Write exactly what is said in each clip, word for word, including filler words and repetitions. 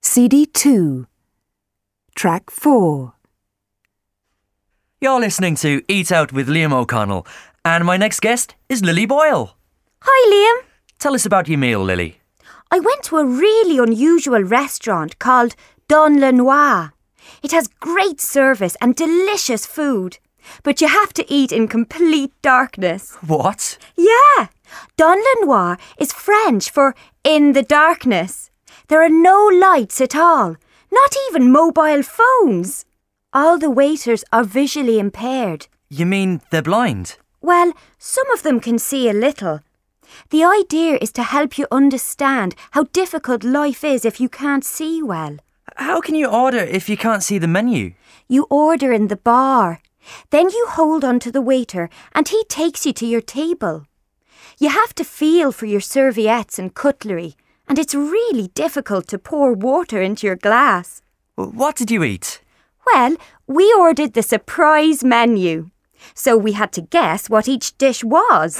C D two. Track four. You're listening to Eat Out with Liam O'Connell, and my next guest is Lily Boyle. Hi, Liam. Tell us about your meal, Lily. I went to a really unusual restaurant called Don Le Noir. It has great service and delicious food, but you have to eat in complete darkness. What? Yeah. Don Le Noir is French for in the darkness. There are no lights at all, not even mobile phones. All the waiters are visually impaired. You mean they're blind? Well, some of them can see a little. The idea is to help you understand how difficult life is if you can't see well. How can you order if you can't see the menu? You order in the bar. Then you hold on to the waiter and he takes you to your table. You have to feel for your serviettes and cutlery, and it's really difficult to pour water into your glass. What did you eat? Well, we ordered the surprise menu, so we had to guess what each dish was.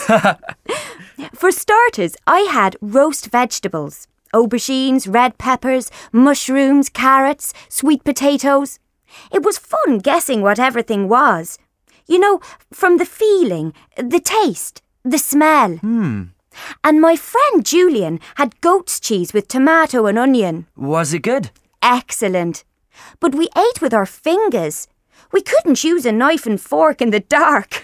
For starters, I had roast vegetables, aubergines, red peppers, mushrooms, carrots, sweet potatoes. It was fun guessing what everything was. You know, from the feeling, the taste, the smell. Hmm. And my friend Julian had goat's cheese with tomato and onion. Was it good? Excellent. But we ate with our fingers. We couldn't use a knife and fork in the dark.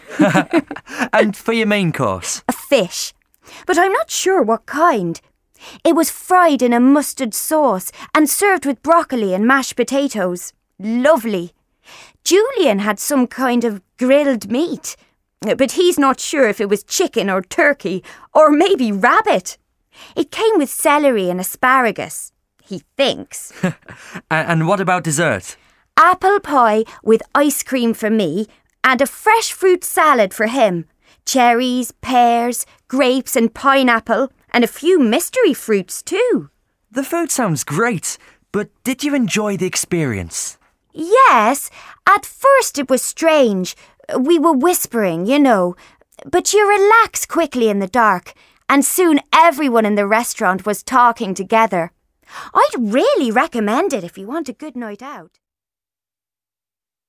And for your main course? A fish. But I'm not sure what kind. It was fried in a mustard sauce and served with broccoli and mashed potatoes. Lovely. Julian had some kind of grilled meat, but he's not sure if it was chicken or turkey or maybe rabbit. It came with celery and asparagus, he thinks. And what about dessert? Apple pie with ice cream for me and a fresh fruit salad for him. Cherries, pears, grapes and pineapple, and a few mystery fruits too. The food sounds great, but did you enjoy the experience? Yes, at first it was strange. We were whispering, you know, but you relax quickly in the dark, and soon everyone in the restaurant was talking together. I'd really recommend it if you want a good night out.